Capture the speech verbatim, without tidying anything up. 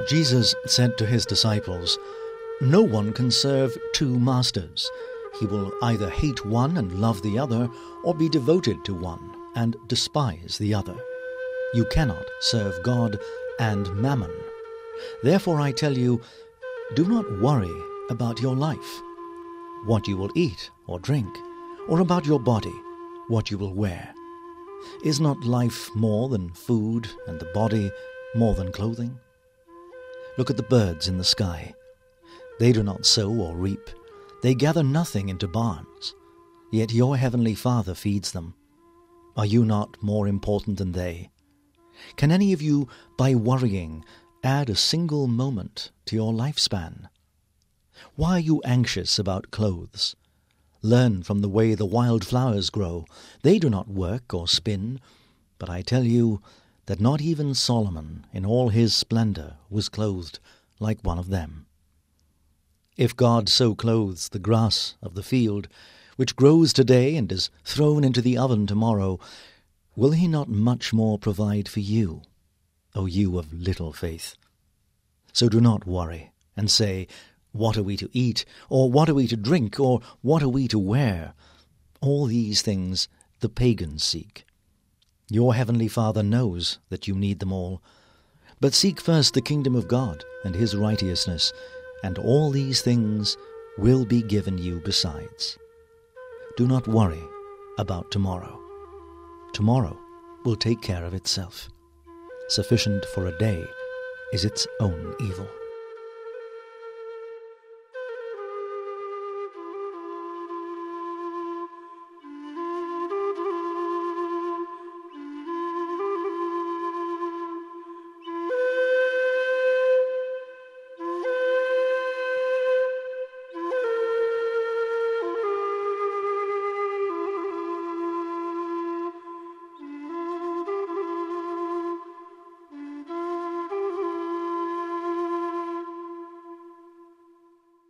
Jesus said to his disciples, "No one can serve two masters. He will either hate one and love the other, or be devoted to one and despise the other. You cannot serve God and Mammon. Therefore I tell you, do not worry about your life, what you will eat or drink, or about your body, what you will wear. Is not life more than food, and the body more than clothing? Look at the birds in the sky. They do not sow or reap. They gather nothing into barns. Yet your heavenly Father feeds them. Are you not more important than they? Can any of you, by worrying, add a single moment to your lifespan? Why are you anxious about clothes? Learn from the way the wild flowers grow. They do not work or spin, but I tell you that not even Solomon in all his splendor was clothed like one of them. If God so clothes the grass of the field, which grows today and is thrown into the oven tomorrow, will he not much more provide for you, O you of little faith? So do not worry and say, what are we to eat, or what are we to drink, or what are we to wear? All these things the pagans seek. Your heavenly Father knows that you need them all. But seek first the kingdom of God and his righteousness, and all these things will be given you besides. Do not worry about tomorrow. Tomorrow will take care of itself. Sufficient for a day is its own evil.